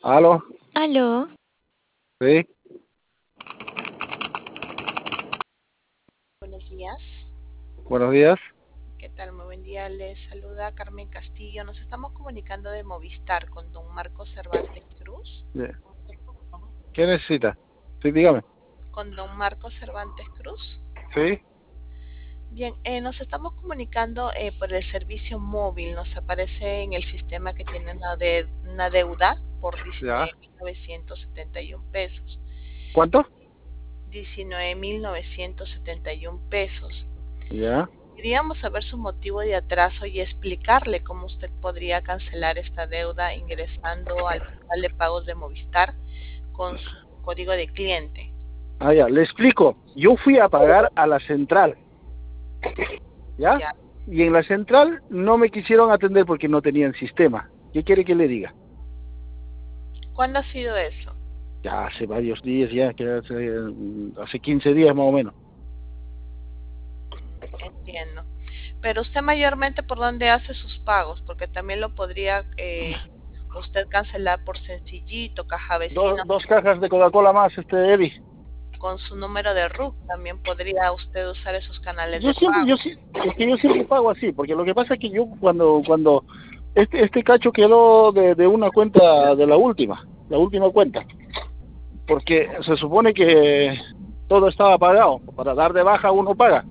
¿Aló? Aló, Sí. buenos días. Buenos días. ¿Qué tal? Muy buen día. Les saluda Carmen Castillo. Nos estamos comunicando de Movistar con don Marcos Cervantes Cruz. Bien. ¿Qué necesita? Sí, dígame. Con don Marcos Cervantes Cruz. Sí. Bien, nos estamos comunicando por el servicio móvil. Nos aparece en el sistema que tiene una deuda por Ya. 19.971 pesos. ¿Cuánto? 19.971 pesos. Ya. Queríamos saber su motivo de atraso y explicarle cómo usted podría cancelar esta deuda ingresando al portal de pagos de Movistar con su código de cliente. Ah, ya. Le explico. Yo fui a pagar a la central, ¿ya? Ya. Y en la central no me quisieron atender porque no tenían sistema. ¿Qué quiere que le diga? ¿Cuándo ha sido eso? Ya hace varios días, ya, que hace 15 días más o menos. Entiendo. Pero usted mayormente por dónde hace sus pagos, porque también lo podría usted cancelar por Sencillito, Caja Vecino, Dos cajas de Coca-Cola más, Eddie. con su número de RUC. También podría usted usar esos canales Yo de siempre, pago. es que yo siempre pago así, porque lo que pasa es que yo cuando este cacho quedó de una cuenta de la última cuenta, porque se supone que todo estaba pagado, para dar de baja uno paga,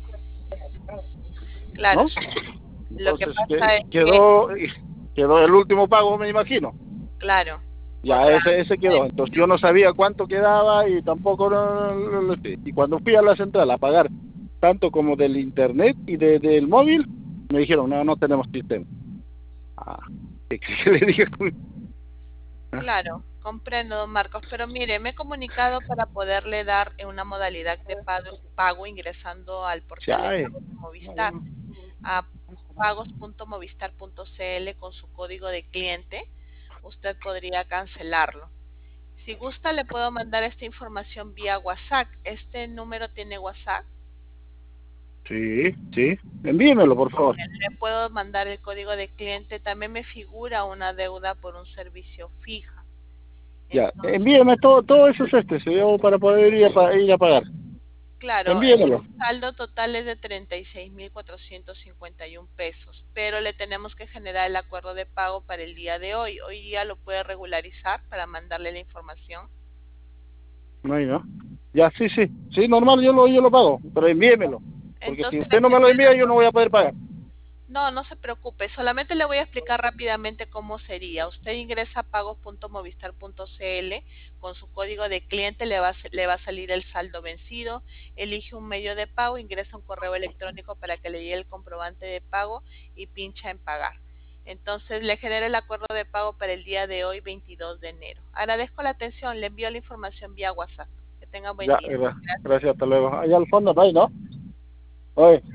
Claro, ¿no? lo que Entonces pasa es que, quedó el último pago, me imagino. claro, por Ya ese quedó. Entonces yo no sabía cuánto quedaba y tampoco y cuando fui a la central a pagar tanto como del internet y del móvil, me dijeron, no tenemos sistema. Ah, ¿qué le dije? Ah, claro, comprendo, don Marcos, pero mire, me he comunicado para poderle dar una modalidad de pago ingresando al portal de chai. pagos de Movistar a pagos.movistar.cl con su código de cliente. Usted podría cancelarlo. Si gusta, le puedo mandar esta información vía WhatsApp. ¿Este número tiene WhatsApp? Sí, sí. Envíemelo, por favor. Le puedo mandar el código de cliente. También me figura una deuda por un servicio fija. Ya, Entonces, envíeme todo esos yo para poder ir a pagar. claro, Envíemelo. el saldo total es de 36.451 pesos, pero le tenemos que generar el acuerdo de pago para el día de hoy. Hoy día lo puede regularizar para mandarle la información. No hay, ¿no? Ya, sí, sí. Sí, normal, yo lo pago, pero envíemelo. Porque si Entonces le usted no me lo genero el envía, yo no acuerdo. voy a poder pagar. No, no se preocupe, solamente le voy a explicar rápidamente cómo sería. Usted ingresa a pagos.movistar.cl con su código de cliente, le va a salir el saldo vencido, elige un medio de pago, ingresa un correo electrónico para que le llegue el comprobante de pago y pincha en pagar. Entonces le genera el acuerdo de pago para el día de hoy, 22 de enero. Agradezco la atención, le envío la información vía WhatsApp. Que tenga buen Ya, día. Gracias. gracias, hasta luego. Allá al fondo no hay, ¿no? Oye.